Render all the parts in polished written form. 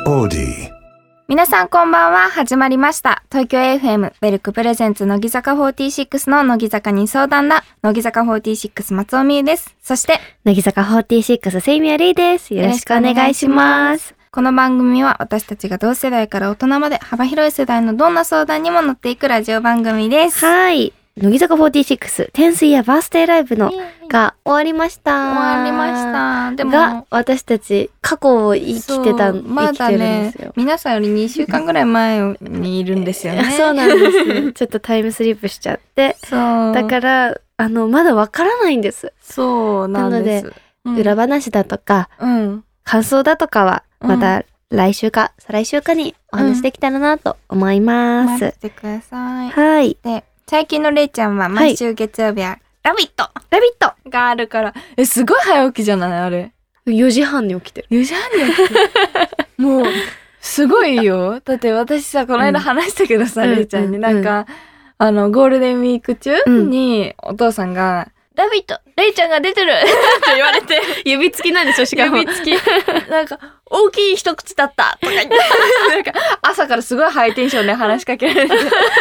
Audi。 皆さんこんばんは。始まりました。東京 FM ベルクプレゼンツ乃木坂46の乃木坂に相談だ。乃木坂46松尾美優です。そして乃木坂46セイミヤレイです。よろしくお願いします。 この番組は私たちが同世代から大人まで幅広い世代のどんな相談にも乗っていくラジオ番組です。 はい。乃木坂46 10th year バースデーライブのが終わりました。 終わりました。でもが私たち過去を生きてたまだね、皆さんより2週間ぐらい前にいるんですよね。 そうなんです。ちょっとタイムスリップしちゃって、そうだからまだわからないんです。 そうなんです。 なので、裏話だとか、感想だとかはまた来週か再来週かにお話できたらなと思います。 待ってください。 はい。 で、最近のれいちゃんは毎週月曜日はラビットがあるから、すごい早起きじゃないあれ。 4時半に起きてる。 4時半に起きてる。もう、すごいよ。だって私さ、この間話したけどさ、れいちゃんになんか、ゴールデンウィーク中にお父さんが、ラビットレイちゃんが出てるって言われて。 指付きなんでしょ、しかも。 指付き。なんか、大きい一口だったとか言って。なんか、朝からすごいハイテンションで話しかけられて。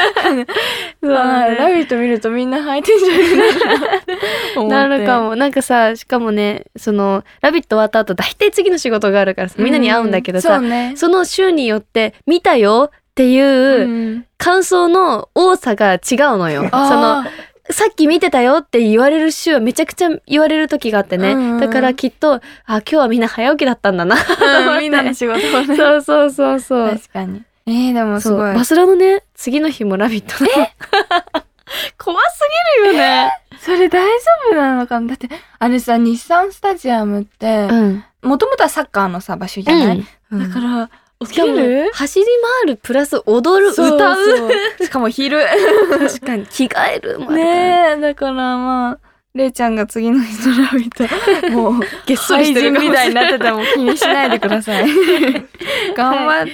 ラビット見るとみんなハイテンションになる。 なるかも。なんかさ、しかもね、ラビット終わった後、大体次の仕事があるからさ、みんなに会うんだけどさ、その週によって、見たよっていう感想の多さが違うのよ。さっき見てたよって言われる週はめちゃくちゃ言われる時があってね。だからきっと、今日はみんな早起きだったんだな。 みんなの仕事をね。 そう。 確かに。でもすごい。 バスラのね、次の日もラビットだ。 怖すぎるよね。それ大丈夫なのかな。だって、あれさ、日産スタジアムって、もともとはサッカーのさ、場所じゃない？だから、 しかも走り回るプラス踊る、歌う。 しかも昼。 確かに着替える。 ねえ、だからまあ、れいちゃんが次の日のラビット、もう、げっそりしてるみたいになってても気にしないでください。頑張って。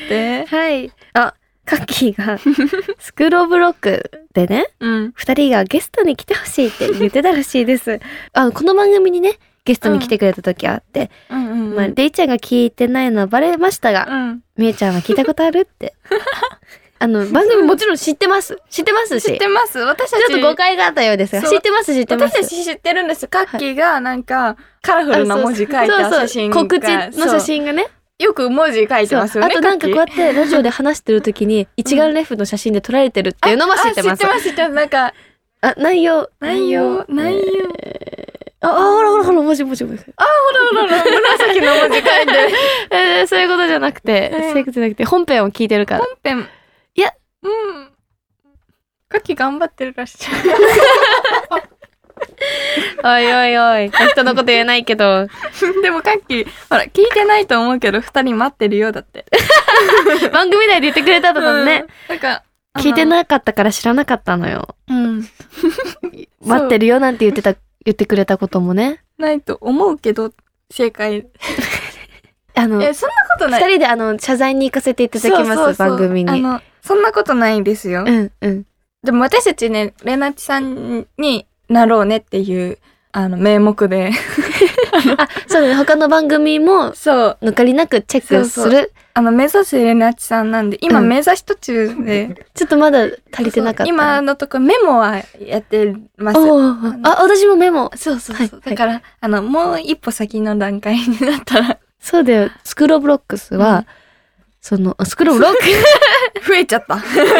はい。カッキーが、スクローブロックでね、二人がゲストに来てほしいって言ってたらしいです。この番組にね、ゲストに来てくれた時あって、レイちゃんが聞いてないのはバレましたが、みゆちゃんは聞いたことあるって。番組もちろん知ってますし。知ってます。 私たち。 ちょっと誤解があったようですが、知ってます。 私たち知ってるんです。カッキーがなんか、カラフルな文字書いた写真が。 告知の写真がね。 よく文字書いてますよね。 あとなんかこうやってラジオで話してる時に、一眼レフの写真で撮られてるっていうのも知ってます。 知ってます。なんか、 内容。ほら、文字。ほら、紫の文字書いて。そういうことじゃなくて、本編を聞いてるから。 本編。いや、カッキー頑張ってるらしい。 おい、人のこと言えないけど。 でもカッキー、ほら、聞いてないと思うけど、2人待ってるよ、だって。 番組内で言ってくれたのね。 なんか、 聞いてなかったから知らなかったのよ。待ってるよなんて言ってくれたこともね。 ないと思うけど、正解。そんなことない。 二人で謝罪に行かせていただきます、番組に。 そんなことないんですよ。でも私たちね、レナチさんになろうねっていう、名目で。 そうね、他の番組も、抜かりなくチェックする。 目指すレナチさんなんで、今目指し途中で。 ちょっとまだ足りてなかった。 今のところメモはやってます。 私もメモ。 そう。だから、もう一歩先の段階になったら。 そうだよ。スクローブロックスは、スクローブロック増えちゃった。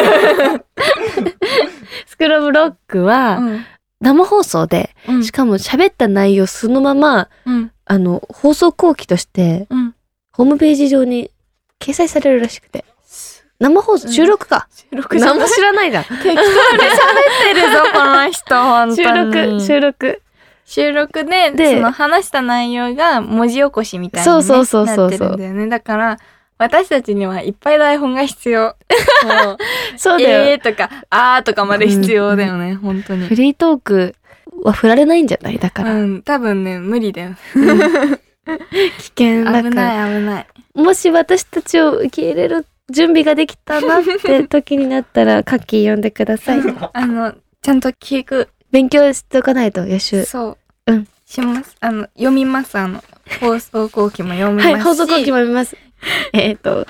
スクローブロックは、生放送で、しかも喋った内容そのまま、放送後期として、ホームページ上に掲載されるらしくて。生放送、収録か。何も知らないじゃん。適当に喋ってるぞ、この人、本当に。 収録で、話した内容が文字起こしみたいになってるんだよね。だから、私たちにはいっぱい台本が必要。 そうだよ。 とか、とかまで必要だよね、本当に。 フリートークは振られないんじゃないだから。 多分ね、無理だよ。 危険だから。 危ない。 もし私たちを受け入れる準備ができたなって時になったら、カッキー呼んでください。 ちゃんと聞く。 勉強しておかないと、予習。 そう。します。読みます。放送後期も読みますし。 はい、放送後期も読みます。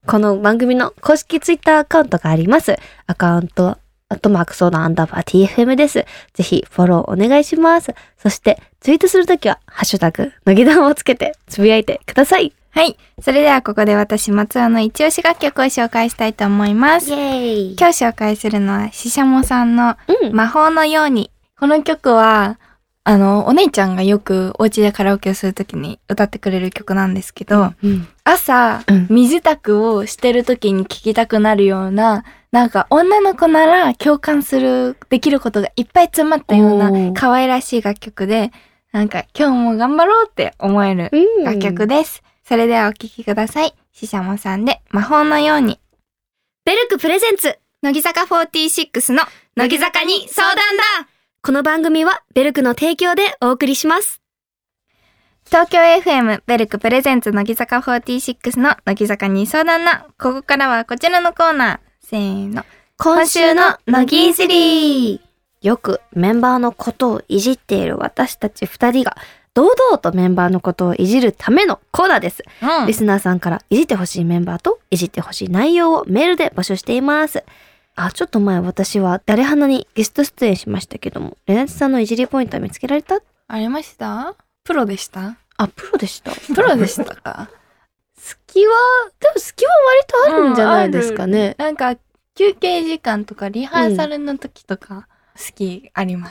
この番組の公式ツイッターアカウントがあります。アカウント、ソーダ_TFM です。ぜひフォローお願いします。そしてツイートするときは、ハッシュタグ、乃木団をつけてつぶやいてください。 はい。それではここで私、松尾の一押し楽曲を紹介したいと思います。 イエーイ。 今日紹介するのは、ししゃもさんの魔法のように。この曲は、お姉ちゃんがよくお家でカラオケをするときに歌ってくれる曲なんですけど、朝、身支度をしてるときに聴きたくなるような、なんか女の子なら共感できることがいっぱい詰まったような可愛らしい楽曲で、なんか今日も頑張ろうって思える楽曲です。それではお聴きください。ししゃもさんで魔法のように。 ベルクプレゼンツ、 乃木坂46の乃木坂に相談だ。 この番組はベルクの提供でお送りします。 東京 FM ベルクプレゼンツ乃木坂46の乃木坂に相談だ。ここからはこちらのコーナー。せーの。今週の乃木いじり。 よくメンバーのことをいじっている私たち2人が堂々とメンバーのことをいじるためのコーナーです。リスナーさんからいじってほしいメンバーといじってほしい内容をメールで募集しています。ちょっと前私は誰花にゲスト出演しましたけども、レナチさんのいじりポイントは見つけられた？ ありました？プロでした？ プロでした。 プロでしたか？ でも隙は割とあるんじゃないですかね。 なんか休憩時間とかリハーサルの時とか好きあります。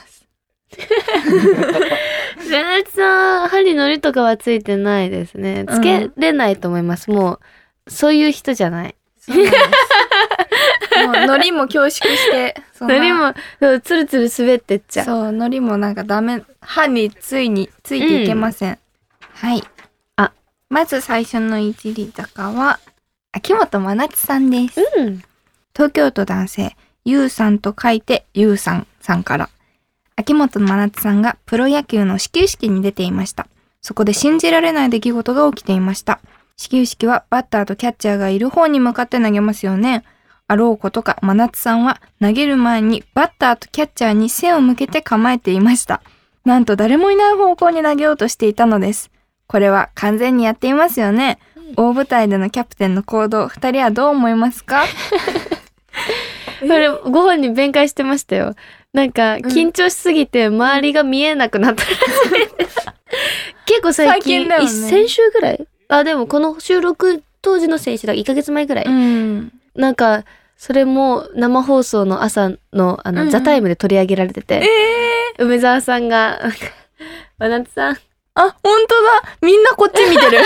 レナチさん、針のりとかはついてないですね。つけれないと思います。もう、そういう人じゃない。 そうなんですもう海苔も恐縮して、 海苔もつるつる滑ってっちゃう。 そう、海苔もなんかダメ、歯についていけません。はい。まず最初のいじり坂は、秋元真夏さんです。東京都男性、ゆうさんと書いてゆうさんさんから。秋元真夏さんがプロ野球の始球式に出ていました。そこで信じられない出来事が起きていました。始球式はバッターとキャッチャーがいる方に向かって投げますよね。あろうことか真夏さんは投げる前にバッターとキャッチャーに背を向けて構えていました。なんと誰もいない方向に投げようとしていたのです。これは完全にやっていますよね。大舞台でのキャプテンの行動、2人はどう思いますか？ これご本人弁解してましたよ。なんか緊張しすぎて周りが見えなくなったらしいです。結構最近だよね。先週ぐらい？でもこの収録当時の先週だ、1ヶ月前ぐらい。なんかそれも生放送の朝のザタイムで取り上げられてて、梅沢さんが真夏さん、 本当だ、みんなこっち見てる。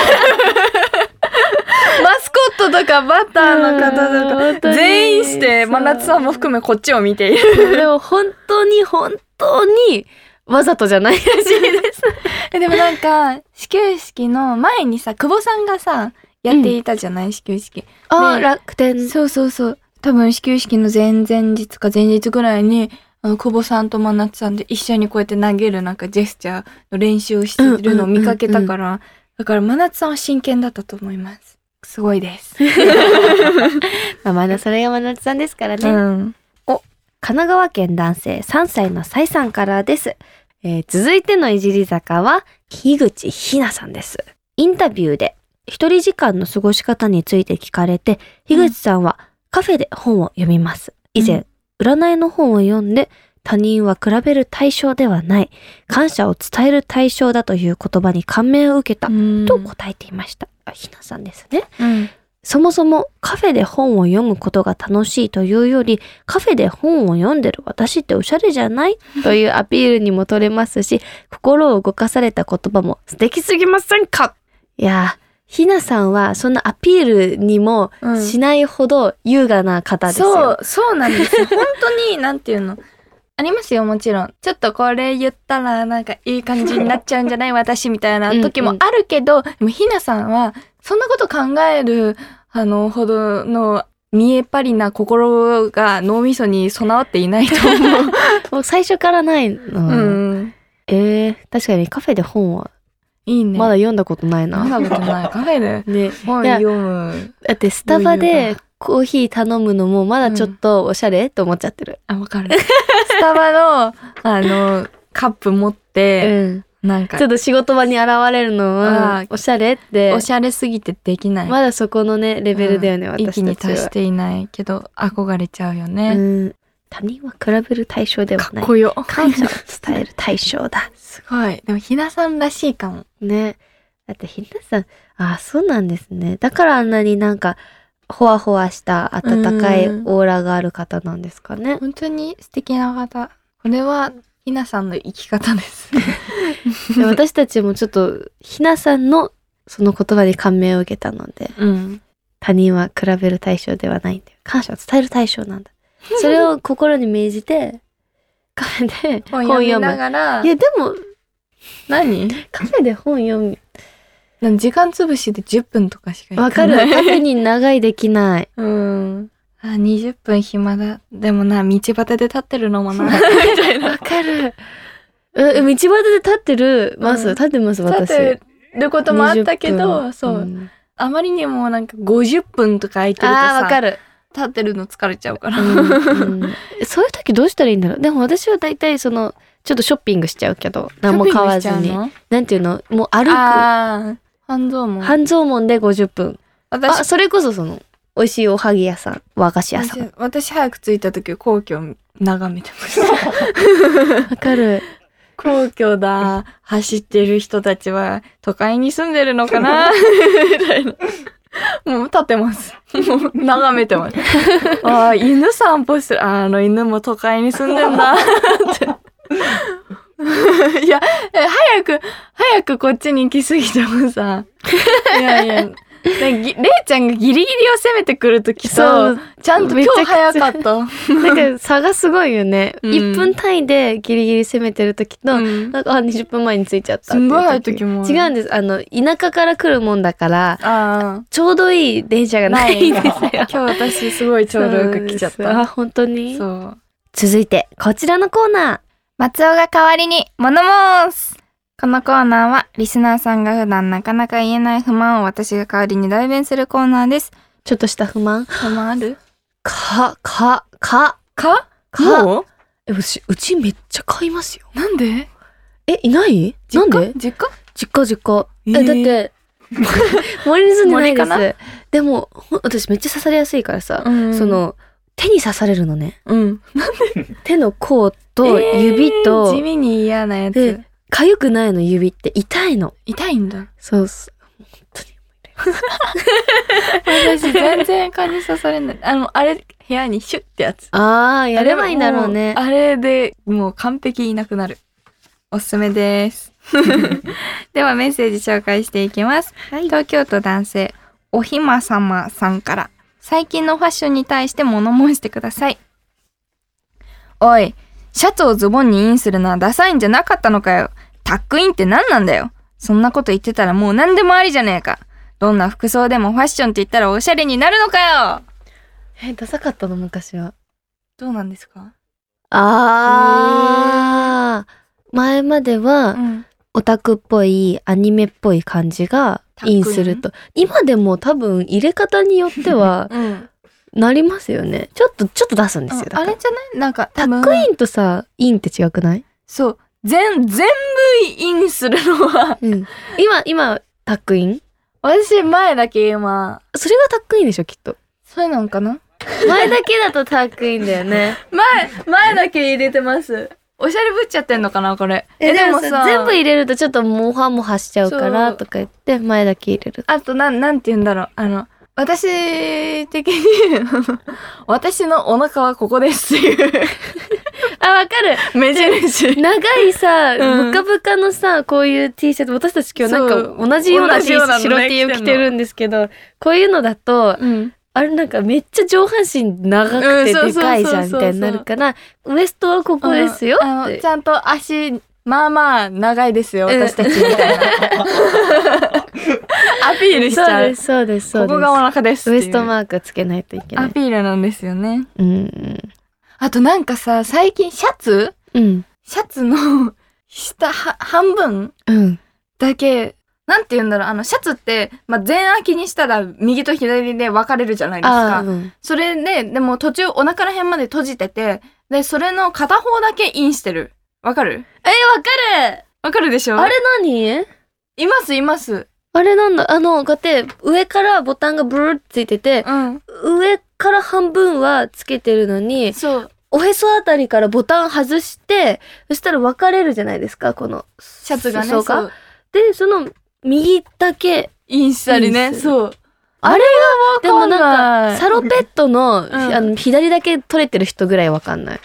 マスコットとかバッターの方とか全員して真夏さんも含めこっちを見ている。 でも本当にわざとじゃないらしいです。 でもなんか始球式の前にさ、久保さんがさやっていたじゃない、始球式。 楽天。 そう。多分始球式の前々日か前日ぐらいに久保さんと真夏さんで一緒にこうやって投げるなんかジェスチャーの練習をしてるのを見かけたから、だから真夏さんは真剣だったと思います。すごいです。 まだそれが真夏さんですからね。神奈川県男性3歳のサイさんからです。続いてのいじり坂は樋口ひなさんです。インタビューで一人時間の過ごし方について聞かれて、樋口さんはカフェで本を読みます。以前、占いの本を読んで、他人は比べる対象ではない、感謝を伝える対象だという言葉に感銘を受けたと答えていました。ひなさんですね。そもそもカフェで本を読むことが楽しいというより、カフェで本を読んでる私っておしゃれじゃないというアピールにも取れますし、心を動かされた言葉も素敵すぎませんか？いや、ひなさんはそんなアピールにもしないほど優雅な方ですよ。 そうなんですよ。本当になんていうのありますよ、もちろん。ちょっとこれ言ったらなんかいい感じになっちゃうんじゃない私みたいな時もあるけど、でもひなさんはそんなこと考えるほどの見えっ張りな心が脳みそに備わっていないと思う。 もう最初からないの。確かにカフェで本はいいね。まだ読んだことないな。 読んだことない。カフェで本読む。 だってスタバでコーヒー頼むのもまだちょっとおしゃれと思っちゃってる。 わかる。スタバのカップ持って、 なんかちょっと仕事場に現れるのはおしゃれっておしゃれすぎてできない。 まだそこのねレベルだよね、私たちは。 域に達していないけど憧れちゃうよね。 他人は比べる対象ではない。 かっこよ。 感謝を伝える対象だ。 すごい。でもひなさんらしいかも。 ね。だってひなさん、そうなんですね。だからあんなになんかほわほわした温かいオーラがある方なんですかね。 本当に素敵な方。これはひなさんの生き方です。 で私たちもちょっとひなさんのその言葉に感銘を受けたので、他人は比べる対象ではないんだよ。感謝を伝える対象なんだ。それを心に銘じてカフェで本読みながら。いやでも何？ カフェで本読む。 時間つぶしで10分とかしかわかる。カフェに長いできない。 20分暇だ。でもな、道端で立ってるのもな。みたいな。 わかる。道端で立ってます。立ってます、私。 立ってることもあったけど、そう。あまりにもなんか50分とか空いてるとさ、 わかる。 立ってるの疲れちゃうから。 そういう時どうしたらいいんだろう。でも私は大体ちょっとショッピングしちゃうけど、何も買わずに。なんていうの？もう歩く。 半蔵門。 半蔵門で50分。それこそ美味しいおはぎ屋さん、和菓子屋さん。 私早く着いた時皇居を眺めてました。 わかる。 皇居だ、走ってる人たちは都会に住んでるのかなみたいな。もう立ってます。もう眺めてます。犬散歩してる。犬も都会に住んでんだって。いや、早くこっちに行き過ぎてもさ。いやいや。れいちゃんがギリギリを攻めてくるときと、ちゃんと今日早かった。 なんか差がすごいよね。1分単位でギリギリ攻めてるときと、なんか20分前に着いちゃったっていう時。 すごい早い時も。 違うんです。田舎から来るもんだから、ちょうどいい電車がないんですよ。 今日私すごいちょうどよく来ちゃった。 本当に？ そう。 続いて、こちらのコーナー。 松尾が代わりに物申す。このコーナーはリスナーさんが普段なかなか言えない不満を私が代わりに代弁するコーナーです。 ちょっとした不満ある？ もう？うちめっちゃ買いますよ。 なんで？ いないなんで？ 実家。 だって森に住んでないです。でも私めっちゃ刺されやすいからさ、手に刺されるのね。手の甲と指と、 地味に嫌なやつ。 痒くないの、指って痛いの。 痛いんだ。 そうっす。本当に私全然蚊に刺されない。あれ部屋にシュッってやつ。 やればいいんだろうね。 あれでもう完璧いなくなる。おすすめです。ではメッセージ紹介していきます。東京都男性おひまさまさんから、最近のファッションに対して物申してください。おい、シャツをズボンにインするのはダサいんじゃなかったのかよ。タックインって何なんだよ。そんなこと言ってたらもう何でもありじゃねえか。どんな服装でもファッションって言ったらおしゃれになるのかよ。 ダサかったの昔は。 どうなんですか？ 前までは、オタクっぽいアニメっぽい感じがインすると、今でも多分入れ方によっては、なりますよね。ちょっと出すんですよ。 あれじゃない？なんかタックインとさ、インって違くない？ そう。全部インするのは、 今タックイン？ 私前だけ今。 それがタックインでしょ、きっと。 そうなのかな？ 前だけだとタックインだよね。 前だけ入れてます。おしゃれぶっちゃってんのかなこれ。 でもさ、全部入れるとちょっとモハモハしちゃうからとか言って前だけ入れる。 あとなんて言うんだろう。私的に私のお腹はここですっていうわかる。 目印。 長いさ、ブカブカのさ、こういう T シャツ、私たち今日なんか同じような T シャツ、白 T を着てるんですけど、こういうのだと、あれなんかめっちゃ上半身長くてでかいじゃんみたいになるから、ウエストはここですよって。 ちゃんと足、まあまあ長いですよ、私たちみたいな。アピールしちゃう。 そうです。 ここがお腹です。 ウエストマークつけないといけない。 アピールなんですよね。あとなんかさ、最近シャツの下半分だけ、なんて言うんだろう、シャツって、全開きにしたら右と左で分かれるじゃないですか。それで、でも途中お腹ら辺まで閉じてて、で、それの片方だけインしてる。わかる？ わかる！ わかるでしょ？ あれ何？ いますいます。 あれなんだ、こうやって上からボタンがブルーってついてて、上から半分はつけてるのに、おへそあたりからボタン外して、そしたら分かれるじゃないですか、このシャツがね。 そうで、その右だけインしたりね。そう。 あれはでもなんか、サロペットの、左だけ取れてる人ぐらい分かんない。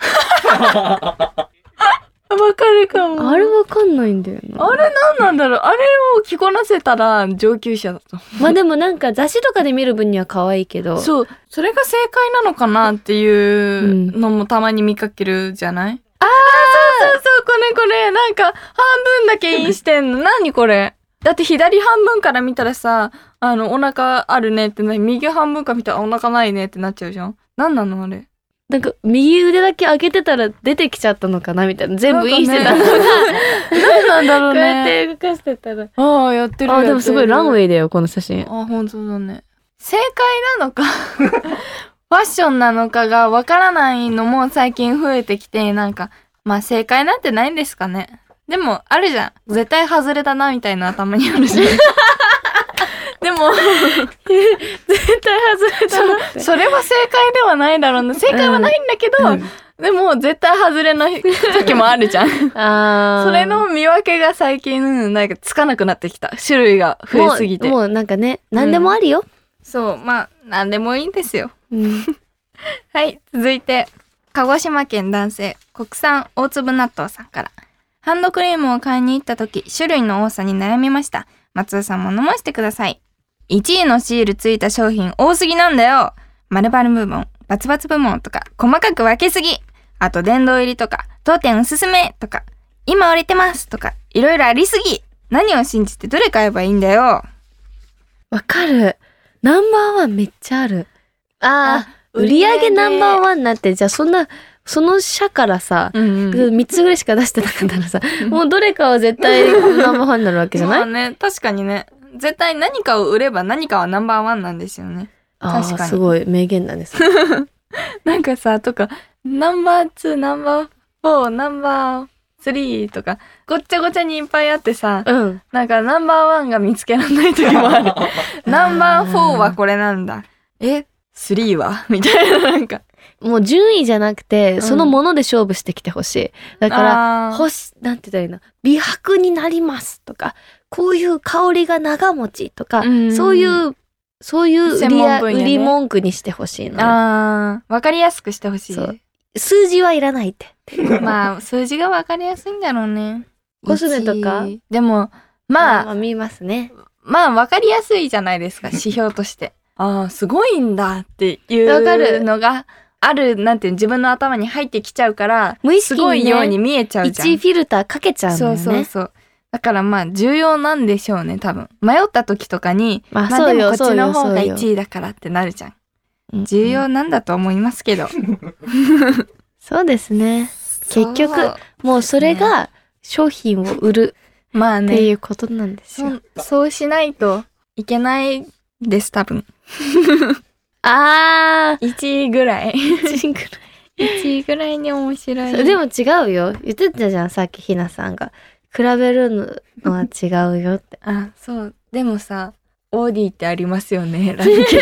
わかるかも。 あれわかんないんだよな。 あれなんなんだろう。あれを着こなせたら上級者だと。 まあでもなんか雑誌とかで見る分には可愛いけど。 そう。それが正解なのかなっていうのもたまに見かけるじゃない？そうこれ。なんか半分だけインしてんの。何これ。だって左半分から見たらさ、お腹あるねって右半分から見たらお腹ないねってなっちゃうじゃん。なんなのあれ。 なんか右腕だけ上げてたら出てきちゃったのかなみたいな。全部インしてたのが、 何なんだろうね。 こうやって動かしてたら。 やってる。 でもすごいランウェイだよこの写真。 本当だね。正解なのかファッションなのかがわからないのも最近増えてきて、なんかまあ正解なんてないんですかね。でもあるじゃん。絶対外れだなみたいな頭にあるじゃん。でも絶対外れたなって。それは正解ではないだろうな。正解はないんだけど、でも絶対外れの時もあるじゃん。それの見分けが最近なんかつかなくなってきた。種類が増えすぎて。 もうなんかね、何でもあるよ。 そう、まあ何でもいいんですよ。はい、続いて鹿児島県男性国産大粒納豆さんから。ハンドクリームを買いに行った時、種類の多さに悩みました。松尾さんも飲ませてください。1位のシールついた商品多すぎなんだよ。〇〇部門、バツバツ部門とか細かく分けすぎ。あと殿堂入りとか当店おすすめとか今売れてますとかいろいろありすぎ。何を信じてどれ買えばいいんだよ。 わかる。ナンバーワンめっちゃある。売り上げナンバーワンなんて、じゃあその社からさ、3つぐらいしか出してなかったらさ、もうどれかは絶対ナンバーワンになるわけじゃない？ まあね、確かにね。絶対何かを売れば何かはナンバーワンなんですよね。確かに。 すごい名言なんです。 なんかさ、とか、ナンバー2、ナンバー4、ナンバー3とか、ごっちゃごちゃにいっぱいあってさ、なんかナンバーワンが見つけられない時もある。ナンバー4はこれなんだ。3はみたいな、なんか。 もう順位じゃなくて、そのもので勝負してきてほしい。だから、なんて言ったらいいの？美白になりますとか、こういう香りが長持ちとか、そういう売り文句にしてほしいの。 わかりやすくしてほしい。 数字はいらないって。 まあ、数字がわかりやすいんだろうね。 コスメとかでも、まあ、 見ますね。 まあ、わかりやすいじゃないですか、指標として。すごいんだっていうのがある、なんていう自分の頭に入ってきちゃうから、 無意識にね、 すごいように見えちゃうじゃん。 1フィルターかけちゃうんだよね。 そう。だからまあ重要なんでしょうね、多分。迷った時とかに、でもこっちの方が1位だからってなるじゃん。重要なんだと思いますけど。 そうですね。結局、もうそれが商品を売るっていうことなんですよ。 そうしないといけないです、多分。1位ぐらい。1位ぐらいに面白い。 でも違うよ。言ってたじゃん、さっきひなさんが。比べるのは違うよって。 そう。でもさ、オーディってありますよね、ランキング。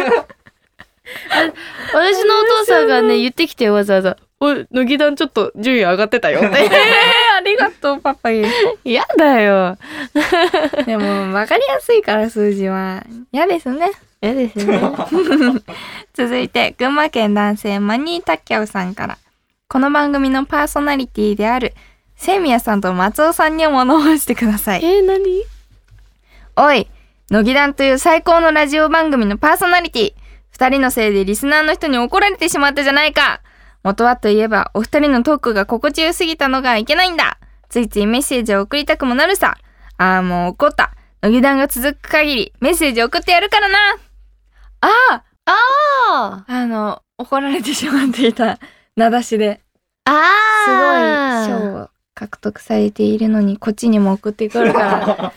私のお父さんがね、言ってきてわざわざ、乃木団ちょっと順位上がってたよって。 ありがとう、パパ。 嫌だよ。 でも、わかりやすいから数字は。嫌ですね。 嫌ですね。 続いて、群馬県男性マニータッキャウさんから。この番組のパーソナリティである、セイミヤさんと松尾さんにも物申してください。 何？ おい、乃木団という最高のラジオ番組のパーソナリティ。2人のせいでリスナーの人に怒られてしまったじゃないか。元はといえば、お二人のトークが心地よすぎたのがいけないんだ。ついついメッセージを送りたくもなるさ。もう怒った。乃木団が続く限り、メッセージ送ってやるからな。怒られてしまっていた名指しで。すごい賞を獲得されているのに、こっちにも送ってくるから。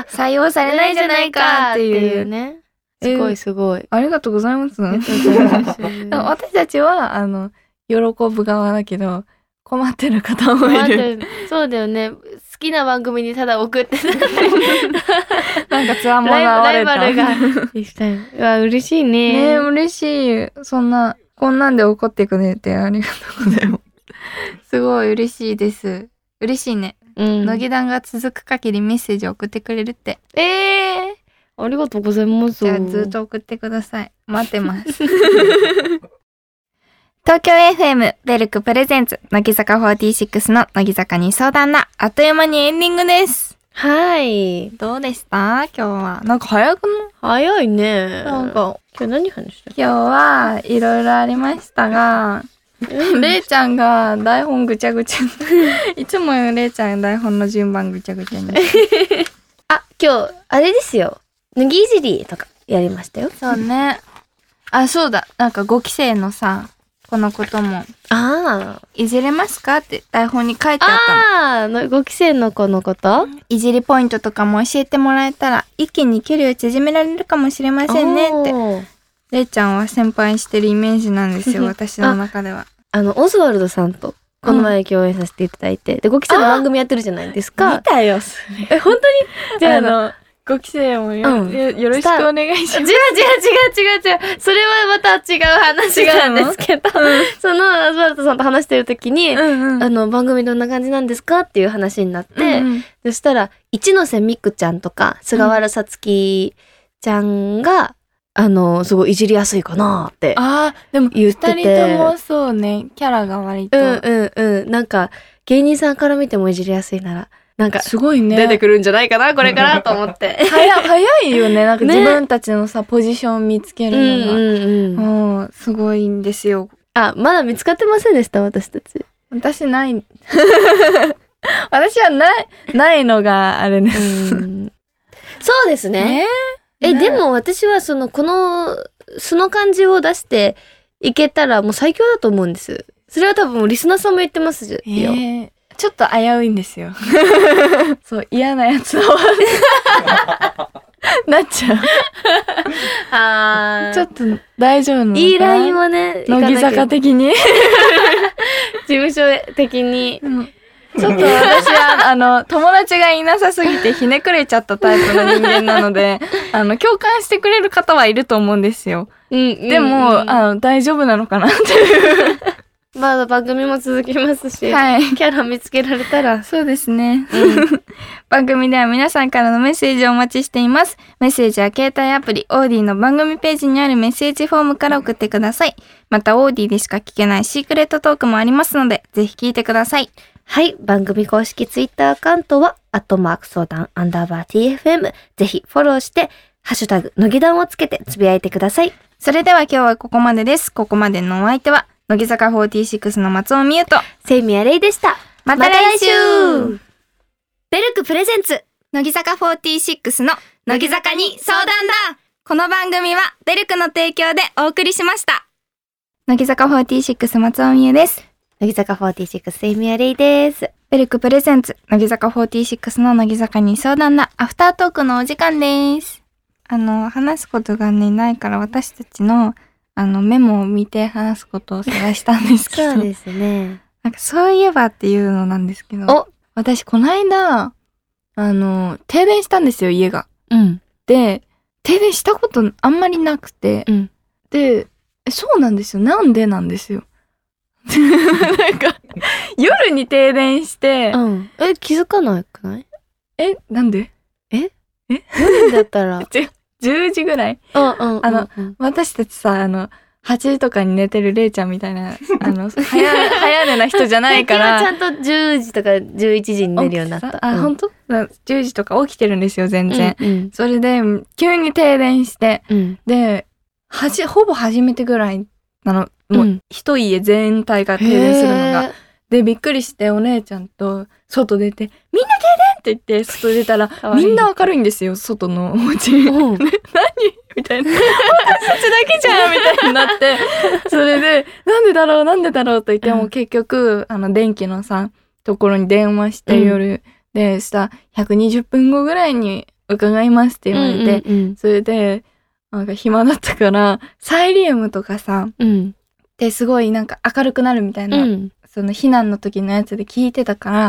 採用されないじゃないかっていうね。すごいすごい。 ありがとうございます。私たちは、喜ぶ側だけど、困ってる方もいる。 そうだよね。好きな番組にただ送ってなんかつわものがライバルがうわ嬉しいね。 ね、嬉しい。こんなんで怒ってくれてありがとうございます。すごい嬉しいです。嬉しいね。乃木団が続く限りメッセージを送ってくれるって。 ありがとうございます。 じゃあずっと送ってください。待ってます。東京 FM ベルクプレゼンツ乃木坂46の乃木坂に相談だ。あっという間にエンディングです。 はい。 どうでした今日は。なんか早くない？ 早いね。 なんか今日何話した？ 今日はいろいろありましたが、れいちゃんが台本ぐちゃぐちゃいつもれいちゃん台本の順番ぐちゃぐちゃにあ、今日あれですよ、脱ぎいじりとかやりましたよ。 そうね。あ、そうだ、なんか5期生のさこのこともいじれますかって台本に書いてあったの。 5期生の子のこと、いじりポイントとかも教えてもらえたら一気に距離を縮められるかもしれませんねって。れいちゃんは先輩してるイメージなんですよ私の中では。 オズワルドさんとこの前共演させていただいて、で5期生の番組やってるじゃないですか。 見たよ本当に。 じゃあ5期生もよろしくお願いします。違う。 それはまた違う話なんですけど、そのオズワルドさんと話してる時に、番組どんな感じなんですかっていう話になって、そしたら一ノ瀬美空ちゃんとか菅原さつきちゃんがすごいいじりやすいかなってでも言ってて、 2人ともそうね、キャラが割となんか芸人さんから見てもいじりやすいならなんかすごいね、 出てくるんじゃないかなこれからと思って早いよね、なんか自分たちのさポジション見つけるのがすごいんですよ。 まだ見つかってませんでした？私たち。 私ない私はないのがあれです。 そうですね。でも私はその感じを出していけたらもう最強だと思うんです。それは多分リスナーさんも言ってますよ。 ちょっと危ういんですよ。そう嫌なやつをなっちゃう。ちょっと大丈夫なのかな。 いいラインはね、 乃木坂的に事務所的に。 ちょっと私は友達がいなさすぎてひねくれちゃったタイプの人間なので共感してくれる方はいると思うんですよ。でも大丈夫なのかなっていうまだ番組も続きますし、キャラ見つけられたら。 そうですね。番組では皆さんからのメッセージをお待ちしています。メッセージは携帯アプリオーディの番組ページにあるメッセージフォームから送ってください。またオーディでしか聞けないシークレットトークもありますので、ぜひ聞いてください。 はい、番組公式ツイッターアカウントは相談_TFM、ぜひフォローしてハッシュタグ乃木団をつけてつぶやいてください。 それでは今日はここまでです。ここまでのお相手は乃木坂46の松尾美優と清宮レイでした。 また来週。 ベルクプレゼンツ乃木坂46の乃木坂に相談だ。この番組はベルクの提供でお送りしました。乃木坂46松尾美優です。 乃木坂46清宮レイです。 ベルクプレゼンツ乃木坂46の乃木坂に相談だ。アフタートークのお時間です。話すことがねないから私たちのメモを見て話すことを探したんですけどそうですね。 なんかそういえばっていうのなんですけど、私この間停電したんですよ家が。で停電したことあんまりなくて、でそうなんですよ。なんでなんですよ。なんか夜に停電して、 気づかなくない？ なんで？ 夜だったら 10時ぐらい。私たちさ8時とかに寝てるれいちゃんみたいな早寝な人じゃないからちゃんと10時とか11時に寝るようになった。 本当？10時とか起きてるんですよ全然。それで急に停電して、でほぼ初めてぐらいなの。もう一家全体が停電するのが。でびっくりしてお姉ちゃんと外出て「みんな停電!」って言って外出たらみんな明るいんですよ外のお家。何みたいな「私たちだけじゃん!」みたいになってそれで「なんでだろう」と言っても結局電気のさところに電話して夜でした120分後ぐらいに伺いますって言われて、それでなんか暇だったからサイリウムとかさ、ですごいなんか明るくなるみたいな、その避難の時のやつで聞いてたから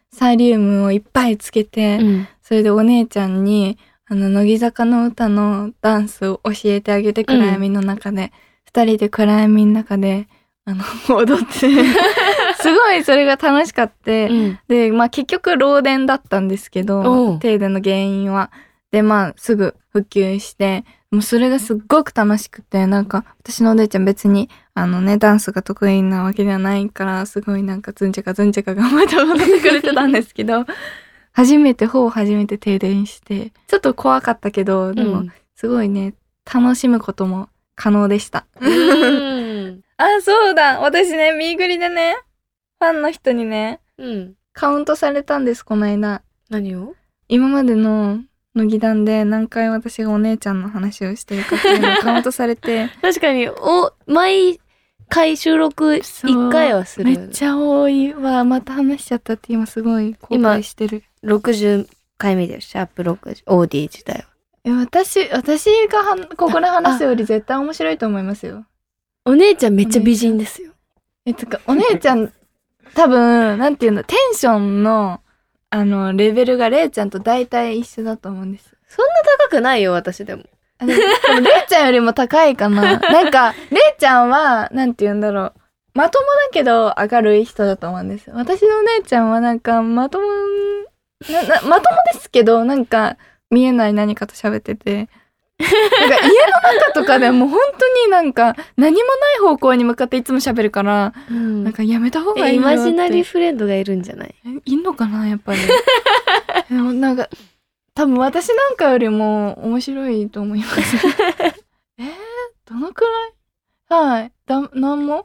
サリウムをいっぱいつけて、それでお姉ちゃんに乃木坂の歌のダンスを教えてあげて、暗闇の中で、二人で暗闇の中で踊ってすごいそれが楽しかって、で結局漏電だったんですけど、停電の原因は。ですぐ復旧して、もうそれがすっごく楽しくて、私のお姉ちゃん別にダンスが得意なわけではないから、すごいズンチャカズンチャカ頑張って踊ってくれてたんですけど初めて停電して、ちょっと怖かったけど、でもすごいね、楽しむことも可能でした。あ、そうだ、私ね、ミーグリでね、ファンの人にね、カウントされたんです、この間。 何を？ 今までの乃木団で何回私がお姉ちゃんの話をしてるかっていうのをカウントされて確かに毎回収録1回はする。 めっちゃ多いわ。また話しちゃったって今すごい後悔してる。 今60回目だよ。シャープ60オーディ自体は。 私がここで話すより絶対面白いと思いますよ。 お姉ちゃんめっちゃ美人ですよ。 お姉ちゃん多分なんていうの、テンションのレベルがレイちゃんと大体一緒だと思うんです。 そんな高くないよ、私でも。 でもレイちゃんよりも高いかな。レイちゃんは、なんて言うんだろう。まともだけど明るい人だと思うんです。私のお姉ちゃんはまともですけど、見えない何かと喋ってて。家の中とかでも本当に何もない方向に向かっていつも喋るから、やめた方がいいよって。 イマジナリーフレンドがいるんじゃない？ いんのかなやっぱり。でも多分私なんかよりも面白いと思います。どのくらい？はい。なんも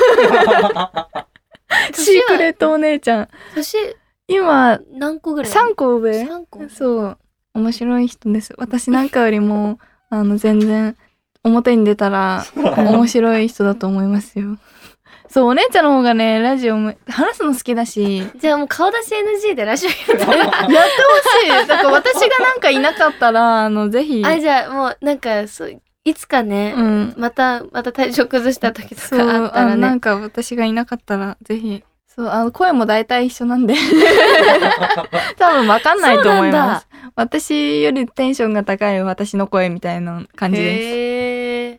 シークレットお姉ちゃん。今、 何個ぐらい？ 3 個上。 3個。 そう。面白い人です。私なんかよりも、全然、表に出たら、面白い人だと思いますよ。そう、お姉ちゃんの方がね、ラジオも、話すの好きだし。 じゃあもう顔出し NG でラジオやってほしい。だから私がいなかったら、ぜひ。 じゃあもういつかね、また体調崩した時とかあったらね。 私がいなかったら、ぜひ。そう、声も大体一緒なんで。多分わかんないと思います。私よりテンションが高い私の声みたいな感じです。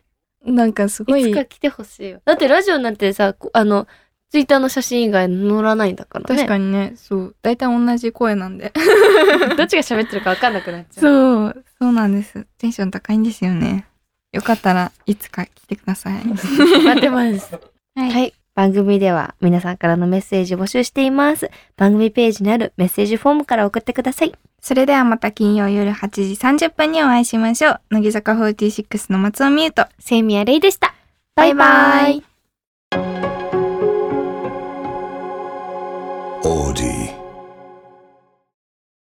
すごい。 いつか来てほしいよ。だってラジオなんてさ、ツイッターの写真以外載らないんだからね。 確かにね、そう。大体同じ声なんで。 どっちが喋ってるかわかんなくなっちゃう。そうなんです。テンション高いんですよね。よかったらいつか来てください。 待ってます。はい。番組では皆さんからのメッセージを募集しています。番組ページにあるメッセージフォームから送ってください。 それではまた金曜夜8時30分にお会いしましょう。乃木坂46の松尾美優と清宮レイでした。 バイバイ。 オーディ